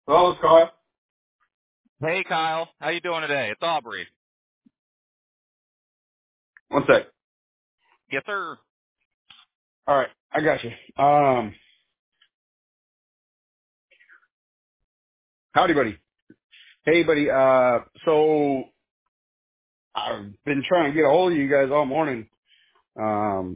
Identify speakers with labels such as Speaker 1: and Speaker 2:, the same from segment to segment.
Speaker 1: Well, it's Kyle.
Speaker 2: Hey, Kyle. How you doing today? It's Aubrey.
Speaker 1: One sec.
Speaker 2: Yes, sir.
Speaker 1: All right, I got you. Howdy, buddy. Hey, buddy. So I've been trying to get a hold of you guys all morning. Um,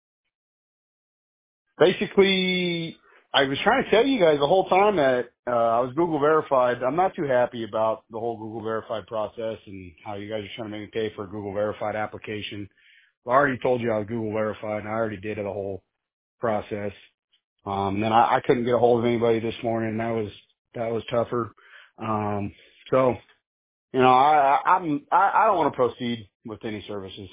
Speaker 1: Basically, I was trying to tell you guys the whole time that I was Google verified. I'm not too happy about the whole Google verified process and how you guys are trying to make me pay for a Google verified application. I already told you I was Google verified, and I already did the whole process. Then I couldn't get a hold of anybody this morning. That was tougher. Um, so, I don't want to proceed with any services.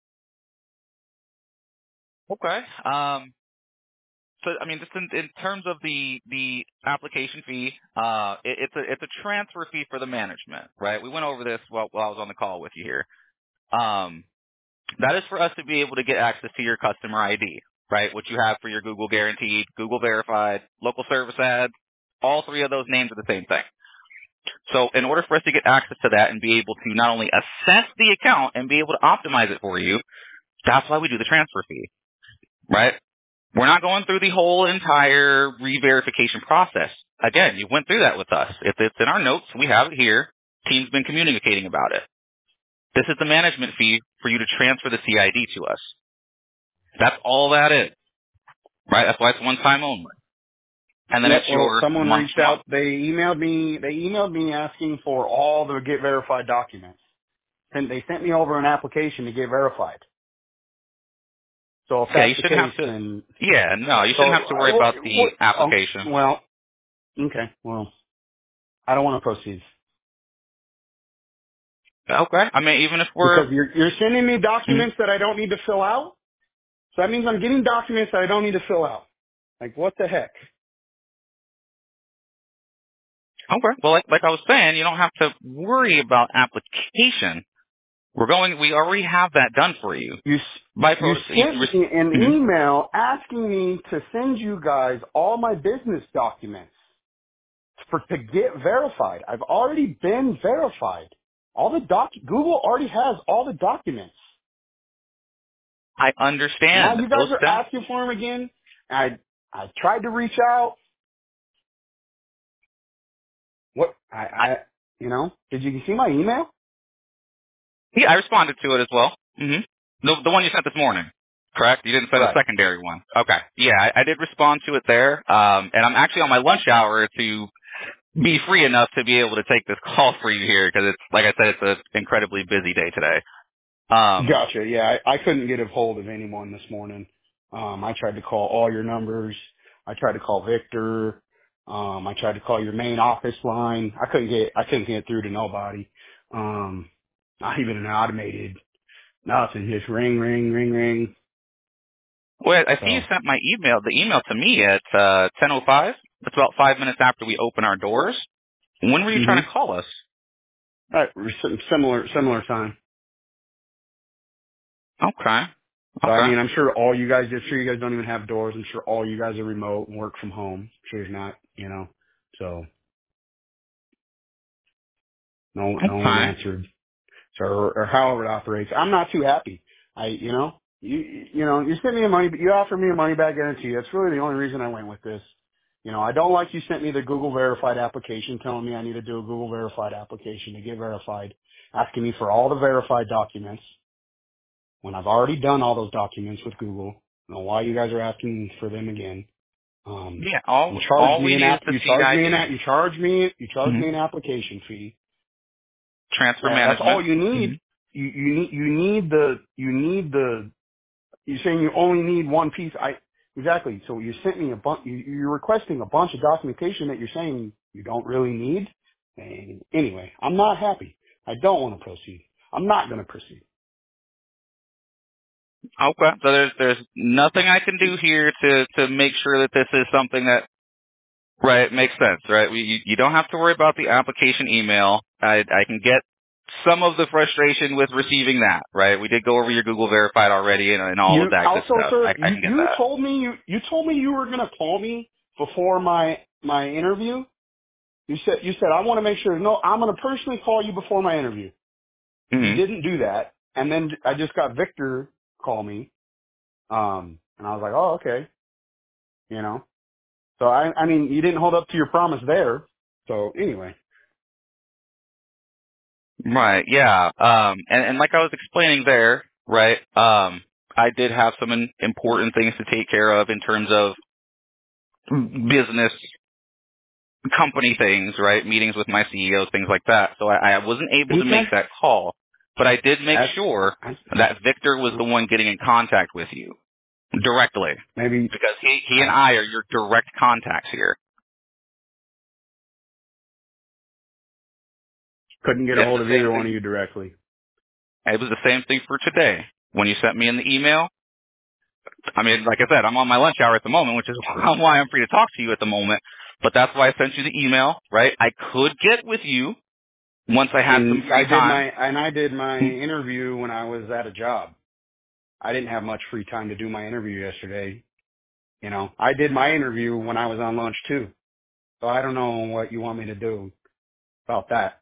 Speaker 2: Okay. I mean, just in terms of the application fee, it's a transfer fee for the management, right? We went over this while I was on the call with you here. That is for us to be able to get access to your customer ID, right? What you have for your Google Guaranteed, Google Verified, local service ads. All three of those names are the same thing. So in order for us to get access to that and be able to not only assess the account and be able to optimize it for you, that's why we do the transfer fee, right? We're not going through the whole entire re-verification process. Again, you went through that with us. It's in our notes. We have it here. Team's been communicating about it. This is the management fee for you to transfer the CID to us. That's all that is, right? That's why it's one time only. And then
Speaker 1: Yep.
Speaker 2: it's
Speaker 1: Well,
Speaker 2: your
Speaker 1: someone
Speaker 2: month
Speaker 1: reached
Speaker 2: to month.
Speaker 1: out. They emailed me. They emailed me asking for all the get verified documents, and they sent me over an application to get verified. So if
Speaker 2: Yeah,
Speaker 1: that's
Speaker 2: you
Speaker 1: the
Speaker 2: shouldn't
Speaker 1: case,
Speaker 2: have to.
Speaker 1: then
Speaker 2: Yeah, no, you
Speaker 1: so
Speaker 2: shouldn't have to worry about the application.
Speaker 1: well, okay. Well, I don't want to proceed
Speaker 2: Okay. I mean, even if we're
Speaker 1: because you're sending me
Speaker 2: mhm.
Speaker 1: documents that I don't need to fill out. So that means I'm getting documents that I don't need to fill out. Like, what the heck?
Speaker 2: Okay. Well, like I was saying, you don't have to worry about application. We already have that done for you.
Speaker 1: You,
Speaker 2: By
Speaker 1: you
Speaker 2: protocol,
Speaker 1: sent me an
Speaker 2: mhm.
Speaker 1: email asking me to send you guys all my business documents to get verified. I've already been verified. Google already has all the documents.
Speaker 2: I
Speaker 1: Now
Speaker 2: understand.
Speaker 1: you guys
Speaker 2: Those
Speaker 1: are
Speaker 2: stems,
Speaker 1: asking for them again. I tried to reach out. What,
Speaker 2: I,
Speaker 1: did you see my email?
Speaker 2: yeah, I responded to it as well. hmm The one you sent this morning, correct? You didn't send a
Speaker 1: Right.
Speaker 2: secondary one. Okay. Yeah, I did respond to it there. And I'm actually on my lunch hour to be free enough to be able to take this call for you here because it's, like I said, it's an incredibly busy day today.
Speaker 1: Gotcha. Yeah, I couldn't get a hold of anyone this morning. I tried to call all your numbers. I tried to call Victor. I tried to call your main office line. I couldn't get through to nobody. Not even an automated nothing. Just ring, ring, ring, ring.
Speaker 2: Well, I see you
Speaker 1: So,
Speaker 2: sent the email to me at 10:05. That's about 5 minutes after we open our doors. When were you trying to call us?
Speaker 1: right, similar time.
Speaker 2: Okay.
Speaker 1: So I
Speaker 2: Okay.
Speaker 1: mean, I'm sure you guys don't even have doors. I'm sure all you guys are remote and work from home. I'm sure you're not, so no one
Speaker 2: Okay.
Speaker 1: answered. So, or however it operates. I'm not too happy. You sent me the money, but you offered me a money back guarantee. That's really the only reason I went with this. I don't like you sent me the Google verified application telling me I need to do a Google verified application to get verified, asking me for all the verified documents when I've already done all those documents with Google. I don't know why you guys are asking for them again.
Speaker 2: Yeah.
Speaker 1: You charge
Speaker 2: All
Speaker 1: me
Speaker 2: we
Speaker 1: an
Speaker 2: need is
Speaker 1: app,
Speaker 2: the CID.
Speaker 1: you charge me an application fee.
Speaker 2: Transfer
Speaker 1: That's all
Speaker 2: management.
Speaker 1: you
Speaker 2: hmm
Speaker 1: need. You're saying you only need one piece. Exactly. So you sent me you're requesting a bunch of documentation that you're saying you don't really need. And anyway, I'm not happy. I don't want to proceed. I'm not going to proceed.
Speaker 2: Okay. So there's nothing I can do here to make sure that this is something that right makes sense. Right. You don't have to worry about the application email. I can get some of the frustration with receiving that. Right. We did go over your Google Verified already and all of
Speaker 1: You
Speaker 2: that good
Speaker 1: also,
Speaker 2: stuff.
Speaker 1: sir,
Speaker 2: I can get that.
Speaker 1: you told me you were going to call me before my interview. You said I want to make sure. No, I'm going to personally call you before my interview. You
Speaker 2: Hmm.
Speaker 1: didn't do that, and then I just got Victor call me, and I was like, oh, okay, you know. So I mean, you didn't hold up to your promise there. So anyway,
Speaker 2: Right. Yeah. And like I was explaining there, right? I did have some important things to take care of in terms of business company things, right? Meetings with my CEO, things like that. So I wasn't able to
Speaker 1: okay,
Speaker 2: make that call, but I did make
Speaker 1: that's
Speaker 2: sure that Victor was the one getting in contact with you directly
Speaker 1: maybe
Speaker 2: because he and I are your direct contacts here.
Speaker 1: couldn't get a
Speaker 2: It's
Speaker 1: hold
Speaker 2: the
Speaker 1: of
Speaker 2: same
Speaker 1: either one
Speaker 2: thing.
Speaker 1: of you directly.
Speaker 2: It was the same thing for today. When you sent me in the email, I mean, like I said, I'm on my lunch hour at the moment, which is why I'm free to talk to you at the moment. But that's why I sent you the email, right? I could get with you once I had some
Speaker 1: And
Speaker 2: free time.
Speaker 1: I did my interview when I was at a job. I didn't have much free time to do my interview yesterday. You know, I did my interview when I was on lunch too. So I don't know what you want me to do about that.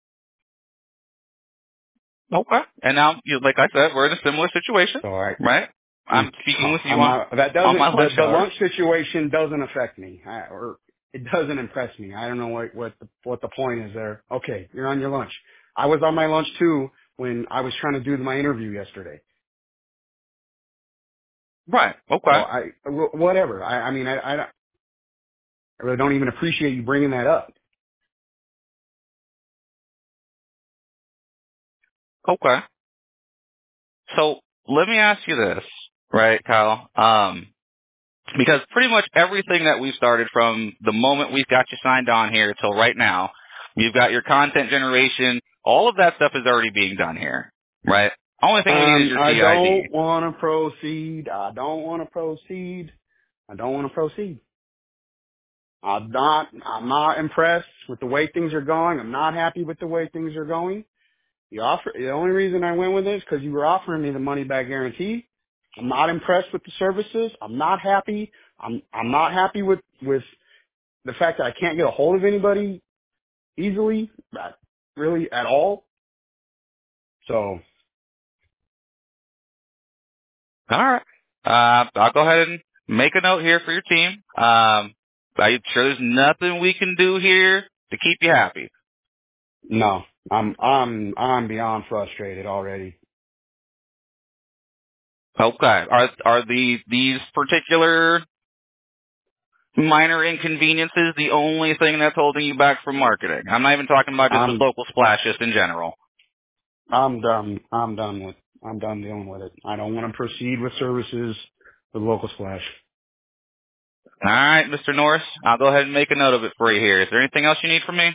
Speaker 2: Okay. And now, like I said, we're in a similar situation,
Speaker 1: So I,
Speaker 2: right? I'm speaking with you
Speaker 1: I'm not, that
Speaker 2: on my
Speaker 1: doesn't,
Speaker 2: lunch
Speaker 1: the
Speaker 2: hour.
Speaker 1: lunch situation doesn't affect me, or it doesn't impress me. I don't know what the point is there. Okay, you're on your lunch. I was on my lunch too when I was trying to do my interview yesterday.
Speaker 2: Right.
Speaker 1: So
Speaker 2: Okay.
Speaker 1: whatever. I mean, I really don't even appreciate you bringing that up.
Speaker 2: Okay. So let me ask you this, right, Kyle? Because pretty much everything that we've started from the moment we've got you signed on here till right now, you've got your content generation, all of that stuff is already being done here, right? Only thing we need is your
Speaker 1: I
Speaker 2: GID.
Speaker 1: don't want to proceed. I don't want to proceed. I don't want to proceed. I'm not impressed with the way things are going. I'm not happy with the way things are going. The only reason I went with it is because you were offering me the money back guarantee. I'm not impressed with the services. I'm not happy. I'm not happy with the fact that I can't get a hold of anybody easily, really at all. So,
Speaker 2: All right. I'll go ahead and make a note here for your team. I'm sure there's nothing we can do here to keep you happy.
Speaker 1: no, I'm beyond frustrated already.
Speaker 2: Okay. Are these particular minor inconveniences the only thing that's holding you back from marketing? I'm not even talking about just with
Speaker 1: I'm
Speaker 2: local splash, just in general.
Speaker 1: I'm done. I'm done dealing with it. I don't want to proceed with services with Local Splash.
Speaker 2: All right, Mr. Norris, I'll go ahead and make a note of it for you here. Is there anything else you need from me?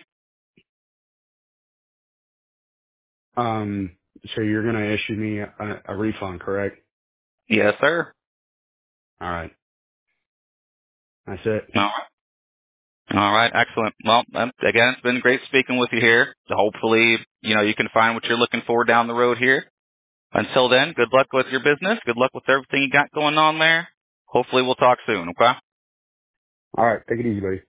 Speaker 1: Um, so you're going to issue me a refund, correct?
Speaker 2: Yes, sir.
Speaker 1: All right. That's it.
Speaker 2: All right. All right, excellent. Well, again, it's been great speaking with you here. So hopefully, you can find what you're looking for down the road here. Until then, good luck with your business. Good luck with everything you got going on there. Hopefully we'll talk soon, okay?
Speaker 1: All right. Take it easy, buddy.